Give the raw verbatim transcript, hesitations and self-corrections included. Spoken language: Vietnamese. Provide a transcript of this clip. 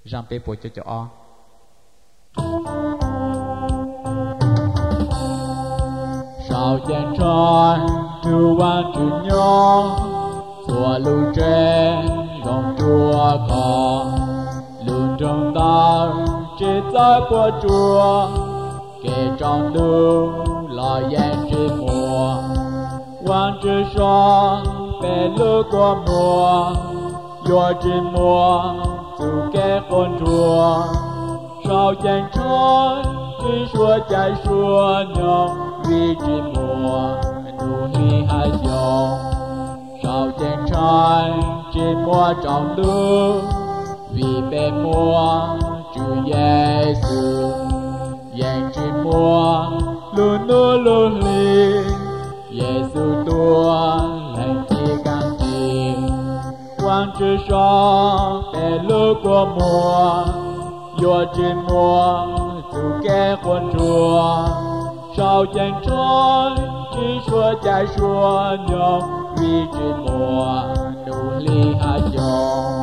rằng bê bố cho cho o sao chàng trai chu văn chu nhó xua lưu tre dòng chùa cò lưu trong ta chế trái bùa chùa kể trong lưu lo gian chế mùa quan chế xoa bè lưu có mùa do chế mùa dù kẻ con chùa sao chàng trai chỉ xua chạy xua nhau vì chỉ mùa đủ hi hai dòng sao chàng trai chỉ mùa trong lưu vì bề mùa Chúa Giêsu dành chỉ mùa luôn luôn luôn li Giêsu tua lành chi càng chi quan chữ cho bề lưu của mùa do chỉ mùa dù kẻ con chùa sao chàng trai chỉ xua chạy xua nhau vì chỉ mùa đủ ly hai dòng